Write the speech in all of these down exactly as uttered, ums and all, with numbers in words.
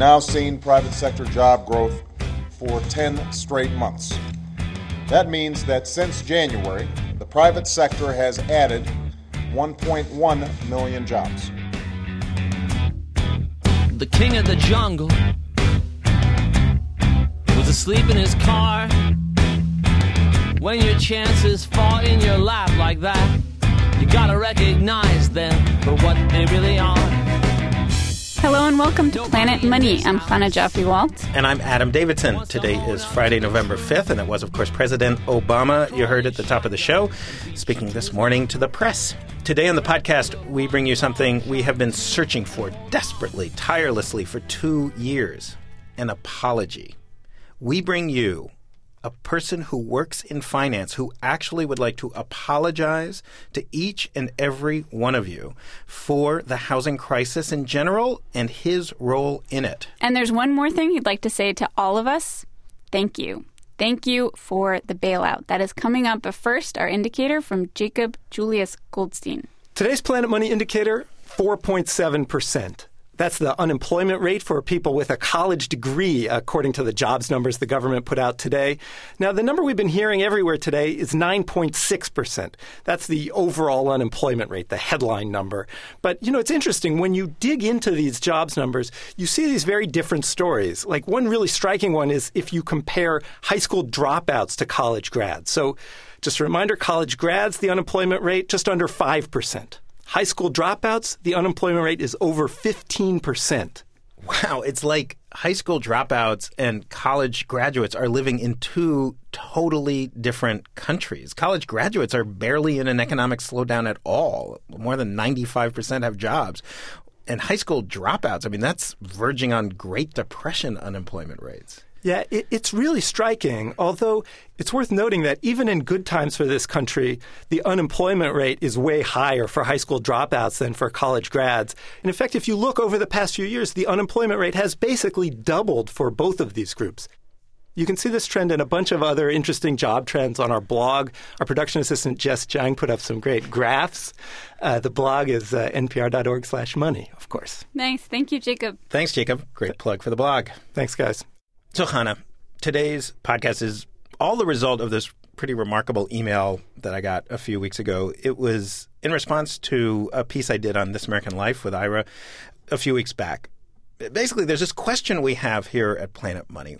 now seen private sector job growth for ten straight months. That means that since January, the private sector has added one point one million jobs. The king of the jungle was asleep in his car. When your chances fall in your lap like that, you gotta recognize them for what they really are. Hello and welcome to Planet Money. I'm Chana Joffe-Walt. And I'm Adam Davidson. Today is Friday, November fifth, and it was, of course, President Obama. You heard at the top of the show, speaking this morning to the press. Today on the podcast, we bring you something we have been searching for desperately, tirelessly for two years. An apology. We bring you a person who works in finance who actually would like to apologize to each and every one of you for the housing crisis in general and his role in it. And there's one more thing he'd like to say to all of us. Thank you. Thank you for the bailout. That is coming up. But first, our indicator from Jacob Julius Goldstein. Today's Planet Money indicator, four point seven percent. That's the unemployment rate for people with a college degree, according to the jobs numbers the government put out today. Now, the number we've been hearing everywhere today is nine point six percent. That's the overall unemployment rate, the headline number. But, you know, it's interesting. When you dig into these jobs numbers, you see these very different stories. Like one really striking one is if you compare high school dropouts to college grads. So just a reminder, college grads, the unemployment rate, just under five percent. High school dropouts, the unemployment rate is over fifteen percent. Wow, it's like high school dropouts and college graduates are living in two totally different countries. College graduates are barely in an economic slowdown at all. More than ninety-five percent have jobs. And high school dropouts, I mean, that's verging on Great Depression unemployment rates. Yeah, it, it's really striking, although it's worth noting that even in good times for this country, the unemployment rate is way higher for high school dropouts than for college grads. And in fact, if you look over the past few years, the unemployment rate has basically doubled for both of these groups. You can see this trend and a bunch of other interesting job trends on our blog. Our production assistant, Jess Jang, put up some great graphs. Uh, the blog is uh, npr.org slash money, of course. Nice. Thank you, Jacob. Thanks, Jacob. Great plug for the blog. Thanks, guys. So, Chana, today's podcast is all the result of this pretty remarkable email that I got a few weeks ago. It was in response to a piece I did on This American Life with Ira a few weeks back. Basically, there's this question we have here at Planet Money.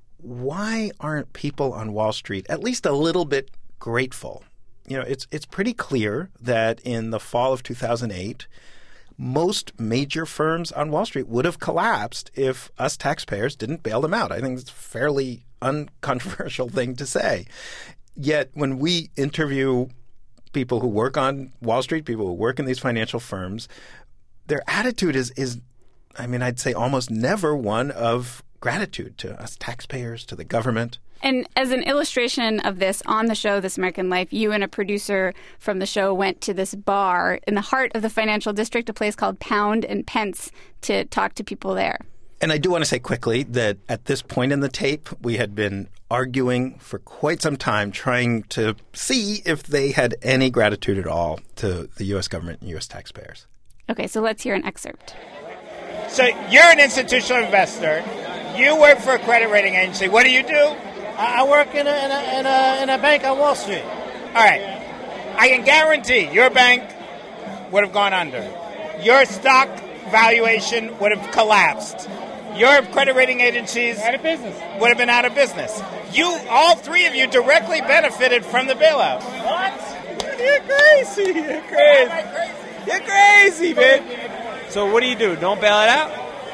Why aren't people on Wall Street at least a little bit grateful? You know, it's it's pretty clear that in the fall of two thousand eight, most major firms on Wall Street would have collapsed if us taxpayers didn't bail them out. I think it's a fairly uncontroversial thing to say. Yet when we interview people who work on Wall Street, people who work in these financial firms, their attitude is, is I mean, I'd say almost never one of gratitude to us taxpayers, to the government. And as an illustration of this on the show, This American Life, you and a producer from the show went to this bar in the heart of the financial district, a place called Pound and Pence, to talk to people there. And I do want to say quickly that at this point in the tape, we had been arguing for quite some time, trying to see if they had any gratitude at all to the U S government and U S taxpayers. Okay, so let's hear an excerpt. So you're an institutional investor. You work for a credit rating agency. What do you do? I work in a, in a in a in a bank on Wall Street. All right. I can guarantee your bank would have gone under. Your stock valuation would have collapsed. Your credit rating agencies Out of business. would have been out of business. You, all three of you, directly benefited from the bailout. What? You're crazy. You're crazy. Am I crazy? You're crazy, man. So what do you do? Don't bail it out?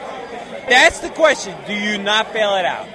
That's the question. Do you not bail it out?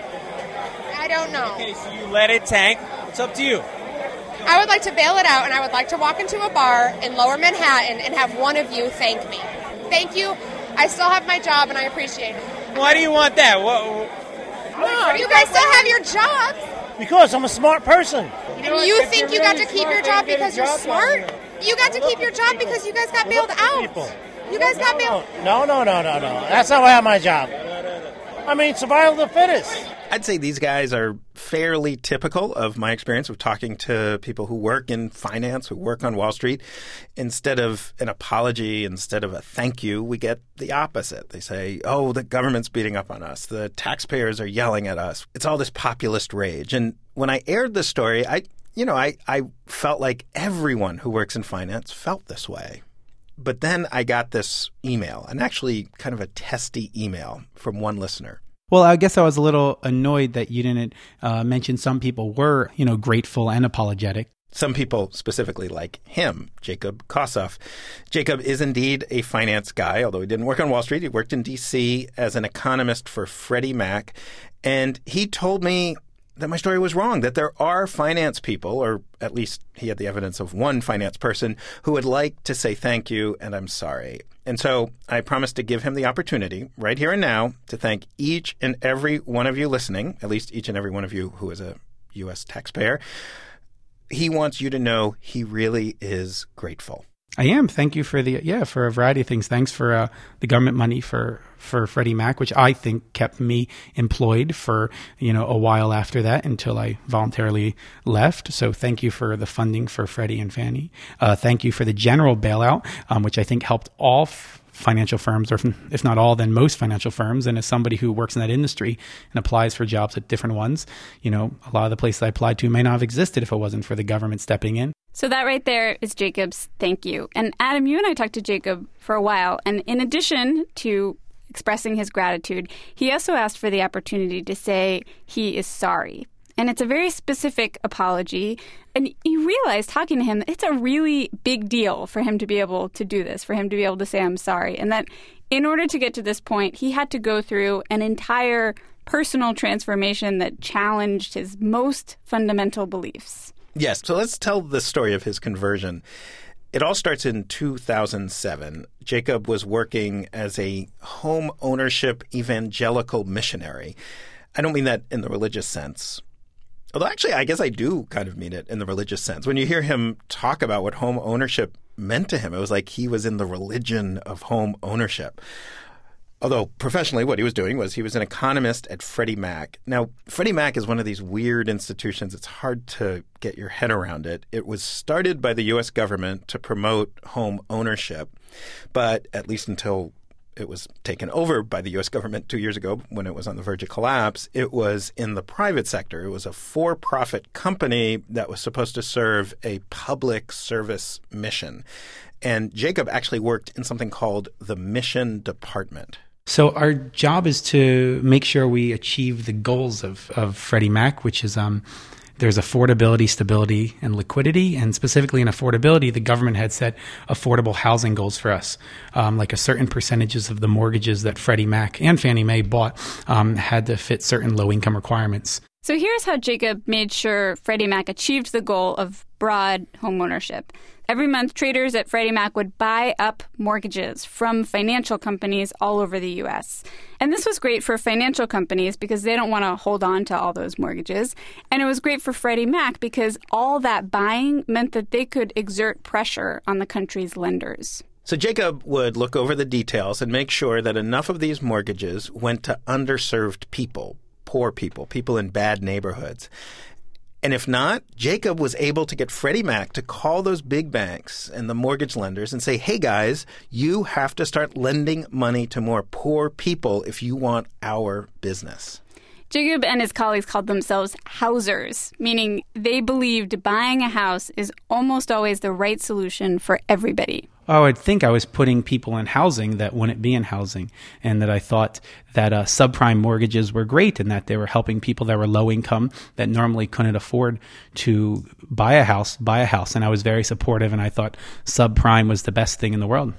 I don't know. Okay, so you let it tank. It's up to you. I would like to bail it out, and I would like to walk into a bar in Lower Manhattan and have one of you thank me. Thank you. I still have my job, and I appreciate it. Why do you want that? What? No, you guys still have your jobs. Because I'm a smart person. And you think you got to keep your job because you're smart? You got to keep your job because you guys got bailed out. You guys got bailed. No, no, no, no, no. That's not why I have my job. I mean, survival of the fittest. I'd say these guys are fairly typical of my experience of talking to people who work in finance, who work on Wall Street. Instead of an apology, instead of a thank you, we get the opposite. They say, oh, the government's beating up on us. The taxpayers are yelling at us. It's all this populist rage. And when I aired this story, I, you know, I, I felt like everyone who works in finance felt this way. But then I got this email, and actually kind of a testy email from one listener. Well, I guess I was a little annoyed that you didn't uh, mention some people were, you know, grateful and apologetic. Some people specifically like him, Jacob Kossoff. Jacob is indeed a finance guy, although he didn't work on Wall Street. He worked in D C as an economist for Freddie Mac. And he told me that my story was wrong, that there are finance people, or at least he had the evidence of one finance person, who would like to say thank you and I'm sorry. And so I promised to give him the opportunity right here and now to thank each and every one of you listening, at least each and every one of you who is a U S taxpayer. He wants you to know he really is grateful. I am. Thank you for the, yeah, for a variety of things. Thanks for uh, the government money for, for Freddie Mac, which I think kept me employed for, you know, a while after that until I voluntarily left. So thank you for the funding for Freddie and Fannie. Uh, thank you for the general bailout, um, which I think helped all f- financial firms, or if not all, then most financial firms. And as somebody who works in that industry and applies for jobs at different ones, you know, a lot of the places I applied to may not have existed if it wasn't for the government stepping in. So that right there is Jacob's thank you. And Adam, you and I talked to Jacob for a while. And in addition to expressing his gratitude, he also asked for the opportunity to say he is sorry. And it's a very specific apology. And you realize, talking to him, that it's a really big deal for him to be able to do this, for him to be able to say, I'm sorry. And that in order to get to this point, he had to go through an entire personal transformation that challenged his most fundamental beliefs. Yes. So let's tell the story of his conversion. It all starts in two thousand seven. Jacob was working as a home ownership evangelical missionary. I don't mean that in the religious sense. Although actually, I guess I do kind of mean it in the religious sense. When you hear him talk about what home ownership meant to him, it was like he was in the religion of home ownership. Although professionally, what he was doing was he was an economist at Freddie Mac. Now, Freddie Mac is one of these weird institutions. It's hard to get your head around it. It was started by the U S government to promote home ownership, but at least until it was taken over by the U S government two years ago when it was on the verge of collapse, it was in the private sector. It was a for-profit company that was supposed to serve a public service mission. And Jacob actually worked in something called the mission department. So our job is to make sure we achieve the goals of, of Freddie Mac, which is um, there's affordability, stability, and liquidity. And specifically in affordability, the government had set affordable housing goals for us, um, like a certain percentages of the mortgages that Freddie Mac and Fannie Mae bought um, had to fit certain low-income requirements. So here's how Jacob made sure Freddie Mac achieved the goal of broad homeownership. Every month, traders at Freddie Mac would buy up mortgages from financial companies all over the U S. And this was great for financial companies because they don't want to hold on to all those mortgages. And it was great for Freddie Mac because all that buying meant that they could exert pressure on the country's lenders. So Jacob would look over the details and make sure that enough of these mortgages went to underserved people, poor people, people in bad neighborhoods. And if not, Jacob was able to get Freddie Mac to call those big banks and the mortgage lenders and say, hey, guys, you have to start lending money to more poor people if you want our business. Jacob and his colleagues called themselves housers, meaning they believed buying a house is almost always the right solution for everybody. Oh, I'd think I was putting people in housing that wouldn't be in housing, and that I thought that uh, subprime mortgages were great and that they were helping people that were low income that normally couldn't afford to buy a house, buy a house. And I was very supportive, and I thought subprime was the best thing in the world.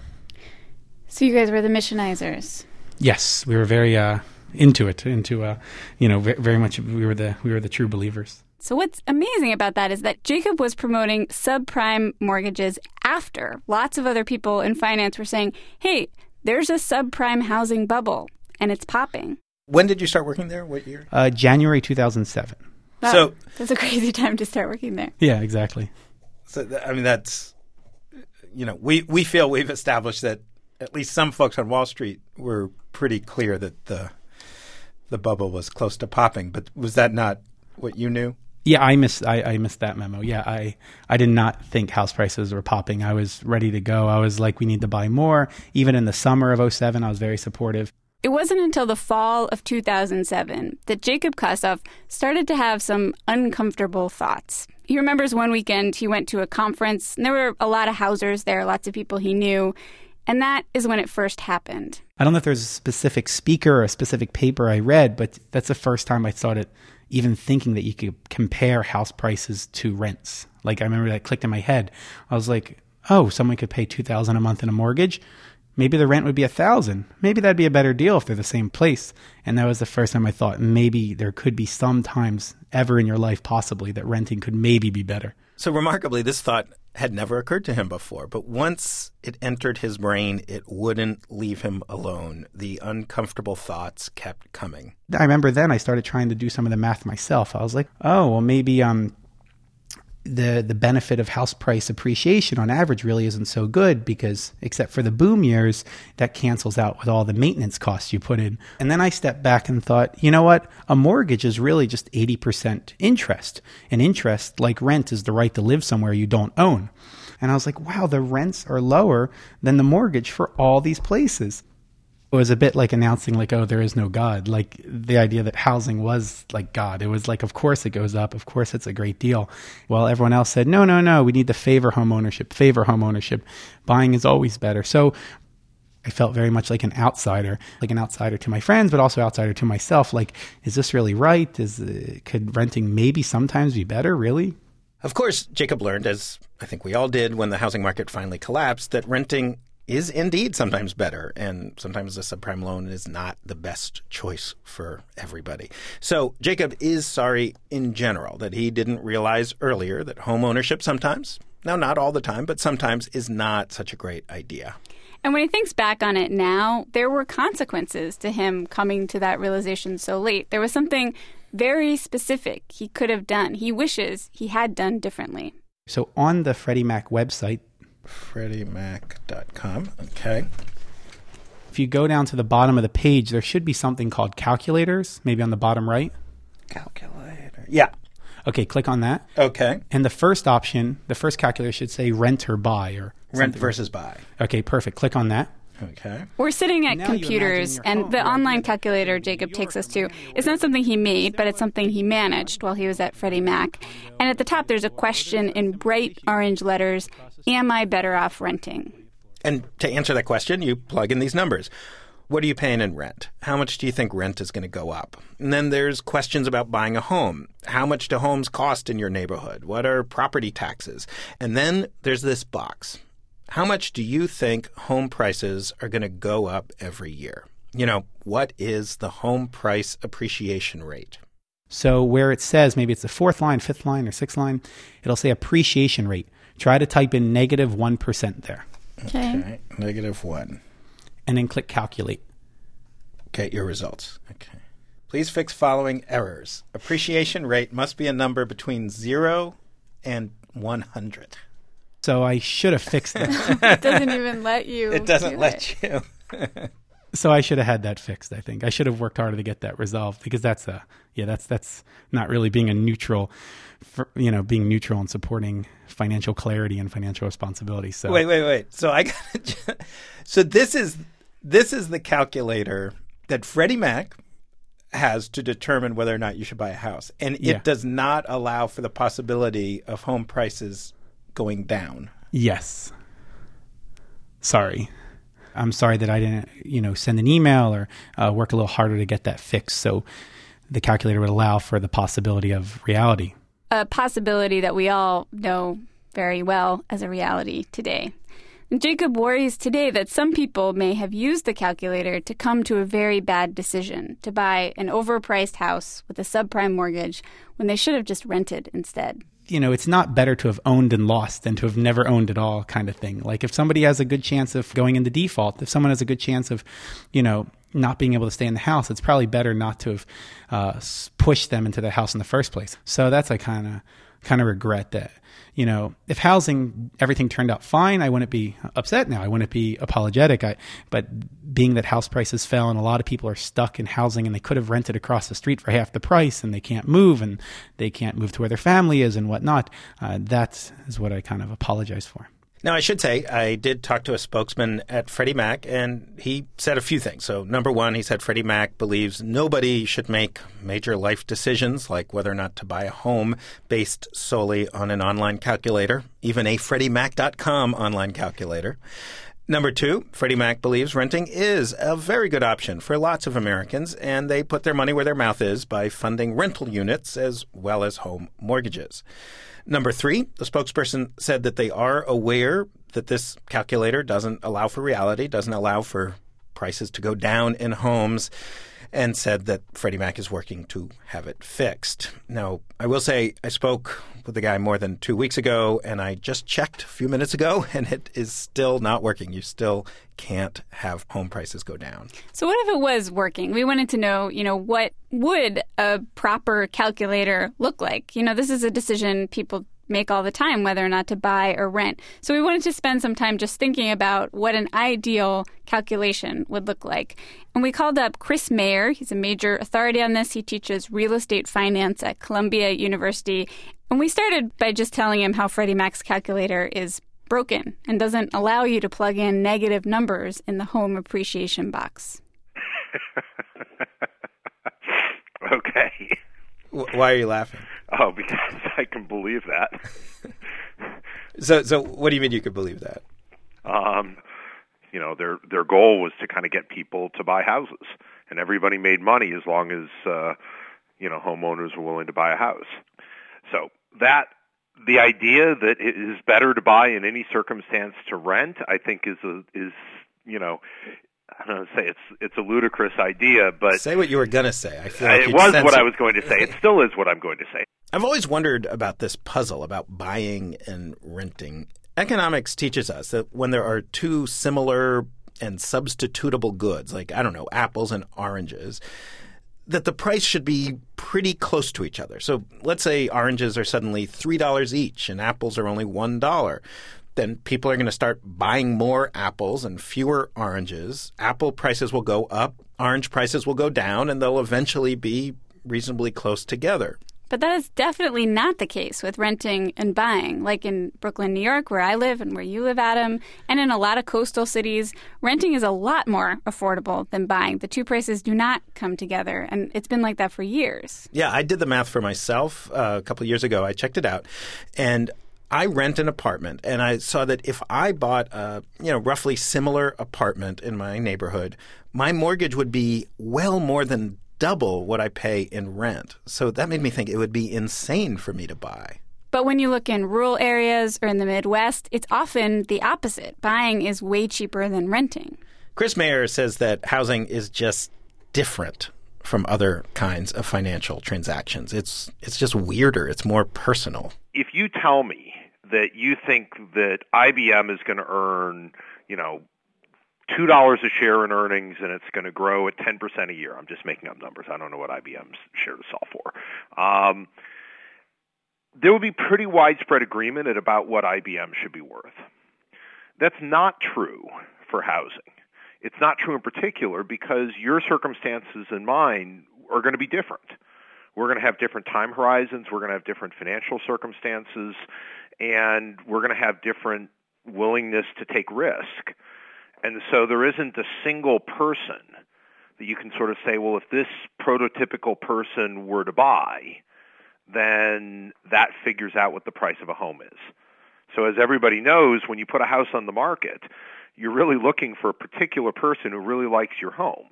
So you guys were the missionizers. Yes, we were very uh, into it, into uh, you know, very much. We were the we were the true believers. So what's amazing about that is that Jacob was promoting subprime mortgages after lots of other people in finance were saying, hey, there's a subprime housing bubble, and it's popping. When did you start working there? What year? Uh, January two thousand seven. Wow, so that's a crazy time to start working there. Yeah, exactly. So th- I mean, that's, you know, we, we feel we've established that at least some folks on Wall Street were pretty clear that the the bubble was close to popping. But was that not what you knew? Yeah, I missed I, I missed that memo. Yeah, I, I did not think house prices were popping. I was ready to go. I was like, we need to buy more. Even in the summer of oh seven, I was very supportive. It wasn't until the fall of two thousand seven that Jacob Kossoff started to have some uncomfortable thoughts. He remembers one weekend he went to a conference, and there were a lot of housers there, lots of people he knew, and that is when it first happened. I don't know if there's a specific speaker or a specific paper I read, but that's the first time I started even thinking that you could compare house prices to rents. Like, I remember that clicked in my head. I was like, oh, someone could pay two thousand dollars a month in a mortgage. Maybe the rent would be one thousand dollars. Maybe that'd be a better deal if they're the same place. And that was the first time I thought maybe there could be some times ever in your life possibly that renting could maybe be better. So remarkably, this thought had never occurred to him before. But once it entered his brain, it wouldn't leave him alone. The uncomfortable thoughts kept coming. I remember then I started trying to do some of the math myself. I was like, oh, well, maybe um, the the benefit of house price appreciation on average really isn't so good because except for the boom years, that cancels out with all the maintenance costs you put in. And then I stepped back and thought, you know what? A mortgage is really just eighty percent interest. And interest, like rent, is the right to live somewhere you don't own. And I was like, wow, the rents are lower than the mortgage for all these places. It was a bit like announcing like, oh, there is no God. Like the idea that housing was like God. It was like, of course it goes up. Of course it's a great deal. While everyone else said, no, no, no, we need to favor home ownership, favor home ownership. Buying is always better. So I felt very much like an outsider, like an outsider to my friends, but also outsider to myself. Like, is this really right? Is uh, could renting maybe sometimes be better, really? Of course, Jacob learned, as I think we all did when the housing market finally collapsed, that renting is indeed sometimes better, and sometimes a subprime loan is not the best choice for everybody. So Jacob is sorry in general that he didn't realize earlier that home ownership sometimes, now not all the time, but sometimes is not such a great idea. And when he thinks back on it now, there were consequences to him coming to that realization so late. There was something very specific he could have done. He wishes he had done differently. So on the Freddie Mac website, freddie mac dot com. Okay. If you go down to the bottom of the page, there should be something called calculators, maybe on the bottom right. Calculator. Yeah. Okay, click on that. Okay. And the first option, the first calculator should say rent or buy or rent versus buy. Okay, perfect. Click on that. Okay. We're sitting at Now computers, and the online calculator Jacob takes us to is not something he made, but it's something he managed while he was at Freddie Mac. And at the top, there's a question in bright orange letters, am I better off renting? And to answer that question, you plug in these numbers. What are you paying in rent? How much do you think rent is going to go up? And then there's questions about buying a home. How much do homes cost in your neighborhood? What are property taxes? And then there's this box. How much do you think home prices are going to go up every year? You know, what is the home price appreciation rate? So where it says, maybe it's the fourth line, fifth line, or sixth line, it'll say appreciation rate. Try to type in negative one percent there. Okay. Okay. Negative one. And then click calculate. Get your results. Okay. Please fix following errors. Appreciation rate must be a number between zero and one hundred. So I should have fixed it. It doesn't even let you. It doesn't do let it. you. So I should have had that fixed, I think. I should have worked harder to get that resolved because that's a, yeah, that's that's not really being a neutral, for, you know, being neutral and supporting financial clarity and financial responsibility. So Wait, wait, wait. So I got So this is this is the calculator that Freddie Mac has to determine whether or not you should buy a house. And it Yeah. does not allow for the possibility of home prices going down. Yes. Sorry. I'm sorry that I didn't, you know, send an email or uh, work a little harder to get that fixed. So the calculator would allow for the possibility of reality. A possibility that we all know very well as a reality today. And Jacob worries today that some people may have used the calculator to come to a very bad decision, to buy an overpriced house with a subprime mortgage when they should have just rented instead. You know, it's not better to have owned and lost than to have never owned at all kind of thing. Like if somebody has a good chance of going into default, if someone has a good chance of, you know, not being able to stay in the house, it's probably better not to have uh, pushed them into the house in the first place. So that's a kind of kind of regret that. You know, if housing, everything turned out fine, I wouldn't be upset now. I wouldn't be apologetic. I, but being that house prices fell and a lot of people are stuck in housing and they could have rented across the street for half the price and they can't move and they can't move to where their family is and whatnot, uh, that is what I kind of apologize for. Now, I should say, I did talk to a spokesman at Freddie Mac, and he said a few things. So, number one, he said Freddie Mac believes nobody should make major life decisions, like whether or not to buy a home, based solely on an online calculator, even a freddie mac dot com online calculator. Number two, Freddie Mac believes renting is a very good option for lots of Americans, and they put their money where their mouth is by funding rental units as well as home mortgages. Number three, the spokesperson said that they are aware that this calculator doesn't allow for reality, doesn't allow for prices to go down in homes, and said that Freddie Mac is working to have it fixed. Now, I will say I spoke with the guy more than two weeks ago, and I just checked a few minutes ago, and it is still not working. You still can't have home prices go down. So what if it was working? We wanted to know, you know, what would a proper calculator look like? You know, this is a decision people make all the time, whether or not to buy or rent. So we wanted to spend some time just thinking about what an ideal calculation would look like. And we called up Chris Mayer. He's a major authority on this. He teaches real estate finance at Columbia University. And we started by just telling him how Freddie Mac's calculator is broken and doesn't allow you to plug in negative numbers in the home appreciation box. Okay. Why are you laughing? Oh, because I can believe that. so, so what do you mean you could believe that? Um, you know, their their goal was to kind of get people to buy houses, and everybody made money as long as uh, you know homeowners were willing to buy a house. So that the idea that it is better to buy in any circumstance to rent, I think, is a, is you know. I don't know, say it's it's a ludicrous idea, but say what you were going to say. I feel like it was what I was going to say. It still is what I'm going to say. I've always wondered about this puzzle about buying and renting. Economics teaches us that when there are two similar and substitutable goods, like, I don't know, apples and oranges, that the price should be pretty close to each other. So let's say oranges are suddenly three dollars each and apples are only one dollar. Then people are going to start buying more apples and fewer oranges. Apple prices will go up, orange prices will go down, and they'll eventually be reasonably close together. But that is definitely not the case with renting and buying. Like in Brooklyn, New York, where I live and where you live, Adam, and in a lot of coastal cities, renting is a lot more affordable than buying. The two prices do not come together, and it's been like that for years. Yeah, I did the math for myself uh, a couple of years ago. I checked it out, and I rent an apartment, and I saw that if I bought a you know roughly similar apartment in my neighborhood, my mortgage would be well more than double what I pay in rent. So that made me think it would be insane for me to buy. But when you look in rural areas or in the Midwest, it's often the opposite. Buying is way cheaper than renting. Chris Mayer says that housing is just different from other kinds of financial transactions. It's it's just weirder. It's more personal. If you tell me that you think that I B M is going to earn, you know, two dollars a share in earnings and it's going to grow at ten percent a year. I'm just making up numbers. I don't know what I B M's shares sell for. Um, there would be pretty widespread agreement at about what I B M should be worth. That's not true for housing. It's not true in particular because your circumstances and mine are going to be different. We're going to have different time horizons. We're going to have different financial circumstances, and we're going to have different willingness to take risk. And so there isn't a single person that you can sort of say, well, if this prototypical person were to buy, then that figures out what the price of a home is. So as everybody knows, when you put a house on the market, you're really looking for a particular person who really likes your home.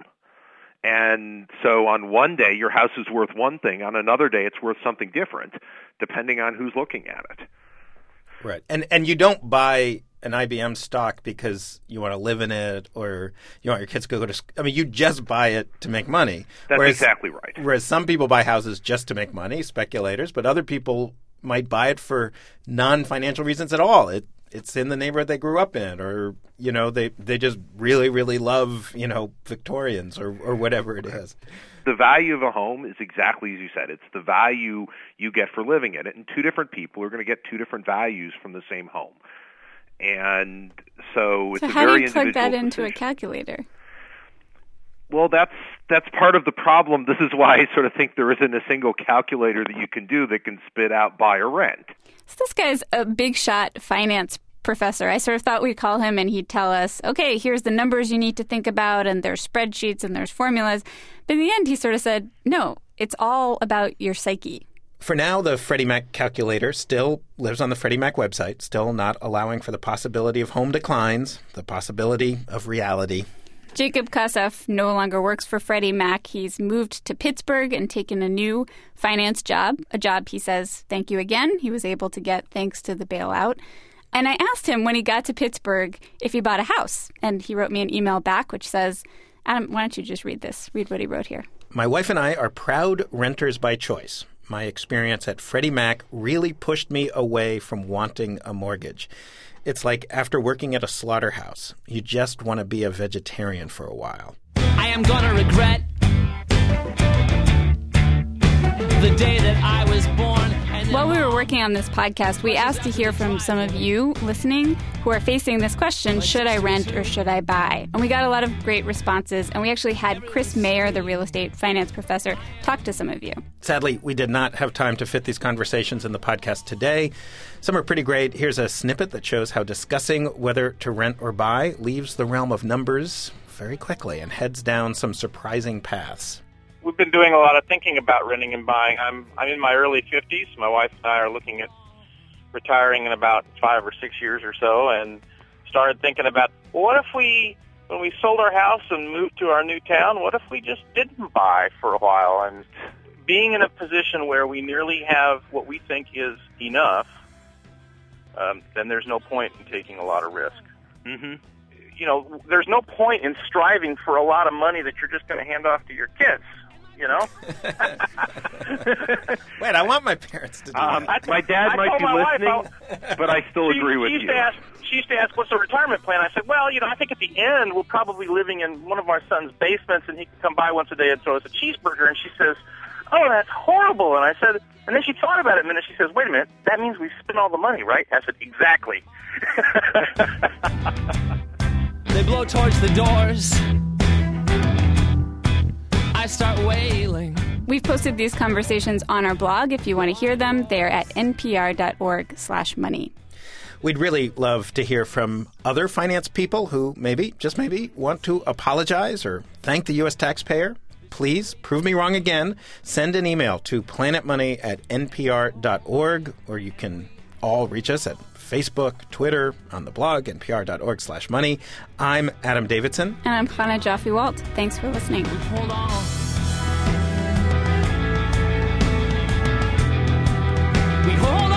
And so on one day, your house is worth one thing. On another day, it's worth something different, depending on who's looking at it. Right. And and you don't buy an I B M stock because you want to live in it or you want your kids to go to school. I mean, you just buy it to make money. That's whereas, exactly right. Whereas some people buy houses just to make money, speculators, but other people might buy it for non-financial reasons at all. It it's in the neighborhood they grew up in, or, you know, they, they just really, really love, you know, Victorians or, or whatever it is. The value of a home is exactly as you said. It's the value you get for living in it, and two different people are going to get two different values from the same home. And so it's so a how very do you plug that individual into decision. a calculator? Well, that's that's part of the problem. This is why I sort of think there isn't a single calculator that you can do that can spit out buy or rent. So this guy's a big shot finance professor. I sort of thought we'd call him and he'd tell us, okay, here's the numbers you need to think about, and there's spreadsheets and there's formulas. But in the end, he sort of said, no, it's all about your psyche. For now, the Freddie Mac calculator still lives on the Freddie Mac website, still not allowing for the possibility of home declines, the possibility of reality. Jacob Kossoff no longer works for Freddie Mac. He's moved to Pittsburgh and taken a new finance job, a job he says, thank you again, he was able to get thanks to the bailout. And I asked him when he got to Pittsburgh if he bought a house. And he wrote me an email back which says, Adam, why don't you just read this? Read what he wrote here. My wife and I are proud renters by choice. My experience at Freddie Mac really pushed me away from wanting a mortgage. It's like after working at a slaughterhouse, you just want to be a vegetarian for a while. I am gonna regret the day that I was born. While we were working on this podcast, we asked to hear from some of you listening who are facing this question, should I rent or should I buy? And we got a lot of great responses, and we actually had Chris Mayer, the real estate finance professor, talk to some of you. Sadly, we did not have time to fit these conversations in the podcast today. Some are pretty great. Here's a snippet that shows how discussing whether to rent or buy leaves the realm of numbers very quickly and heads down some surprising paths. We've been doing a lot of thinking about renting and buying. I'm I'm in my early fifties. My wife and I are looking at retiring in about five or six years or so, and started thinking about, well, what if we, when we sold our house and moved to our new town, what if we just didn't buy for a while? And being in a position where we nearly have what we think is enough, um, then there's no point in taking a lot of risk. Mm-hmm. You know, there's no point in striving for a lot of money that you're just going to hand off to your kids. You know? Wait, I want my parents to do um, that. My dad I might be listening, wife, but I still she, agree with she used you. To ask, she used to ask, what's the retirement plan? I said, well, you know, I think at the end we'll probably be living in one of our son's basements, and he can come by once a day and throw us a cheeseburger. And she says, oh, that's horrible. And I said, and then she thought about it, and then she says, wait a minute, that means we spent all the money, right? I said, exactly. They blow towards the doors. I start wailing. We've posted these conversations on our blog. If you want to hear them, they're at npr.org slash money. We'd really love to hear from other finance people who maybe, just maybe, want to apologize or thank the U S taxpayer. Please prove me wrong again. Send an email to planetmoney at npr dot org, or you can all reach us at Facebook, Twitter, on the blog, npr.org slash money. I'm Adam Davidson. And I'm Chana Joffe-Walt. Thanks for listening. Hold on. We hold